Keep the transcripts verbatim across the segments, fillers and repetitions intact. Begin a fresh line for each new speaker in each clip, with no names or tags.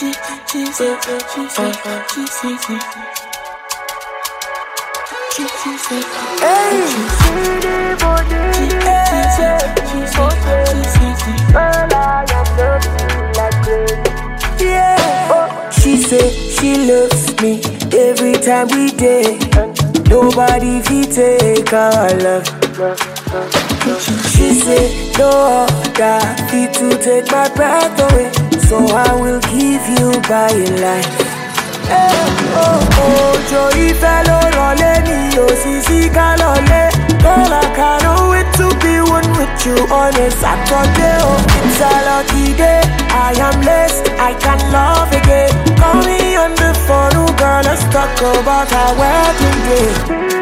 she said, she said, she said, she said, hey, she said, she said, girl, I am loving like crazy. Yeah, she said she loves me every time we date. Nobody fi take her love. She said no other fit to take my breath away, so I will give you by life. Hey, oh, oh, Joey fellow rolling, oh, Sisi Kalole. Girl, I can't wait to be one with you on a Saturday. Oh, it's a lucky day. I am blessed, I can love again. Call me on the phone, oh, girl, let's talk about our wedding day.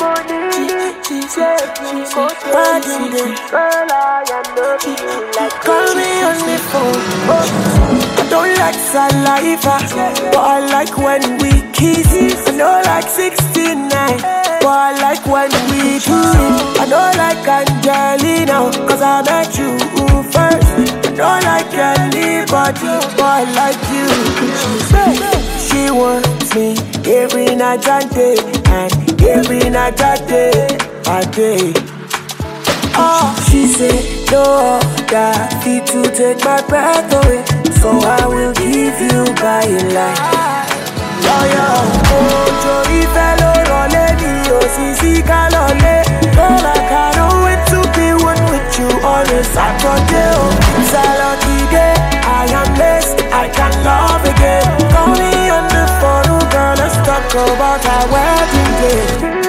Wedding day. Girl, I am loving you like call me on the phone. Oh, I don't like saliva, but I like when we kiss. I don't like sixty-nine, but I like when we do it. I don't like Angelina, cause I met you first. I don't like anybody, but I like you. She wants me every night and day, and every night and day, I day. Oh, she said no other fit to take my breath away, so I will give you by life. Yo, yo, oh, Joey fellow rolling, oh, Sisi Kalole. Girl, I can't wait to be one with you on a Saturday. Oh, it's a lucky day. I am blessed, I can love again. Call me on the phone, oh, girl, let's talk about our wedding day.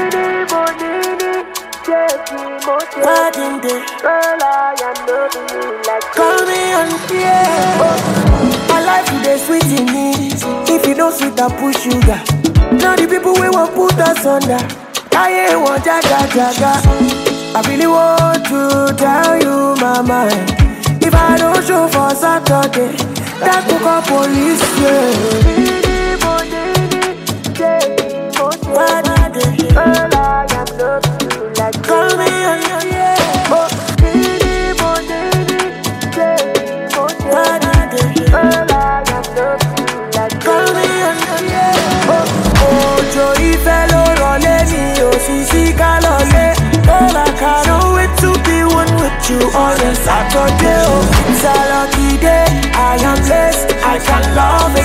Wedding day. Girl, I am loving you like call me on, yeah. Oh, my life today sweet in me. If you don't sweet, I push sugar. Now the people we won't put us under. I ain't want jaga jaga. I really want to tell you my mind. If I don't show for Saturday, that could call police, yeah. Wedding day. Girl, I am loving you like call me on, yeah. Oh, wedding day. Girl, I am loving you like call me on, yeah. Oh, oh, Joey fellow rolling, oh, Sisi Kalole. Girl, I can't wait to be one with you on a Saturday. Oh, it's a lucky day. I am blessed, I can love